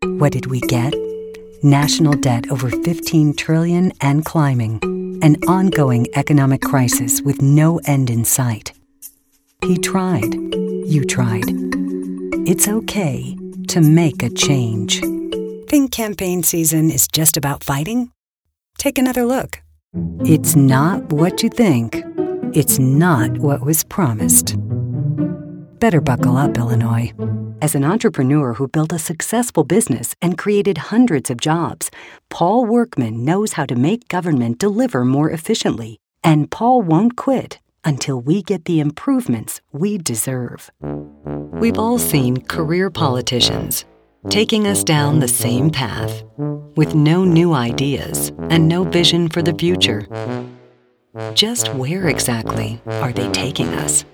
What did we get? National debt over $15 trillion and climbing. An ongoing economic crisis with no end in sight. He tried. You tried. It's okay to make a change. Think campaign season is just about fighting? Take another look. It's not what you think. It's not what was promised. Better buckle up, Illinois. As an entrepreneur who built a successful business and created hundreds of jobs, Paul Workman knows how to make government deliver more efficiently. And Paul won't quit until we get the improvements we deserve. We've all seen career politicians taking us down the same path with no new ideas and no vision for the future. Just where exactly are they taking us?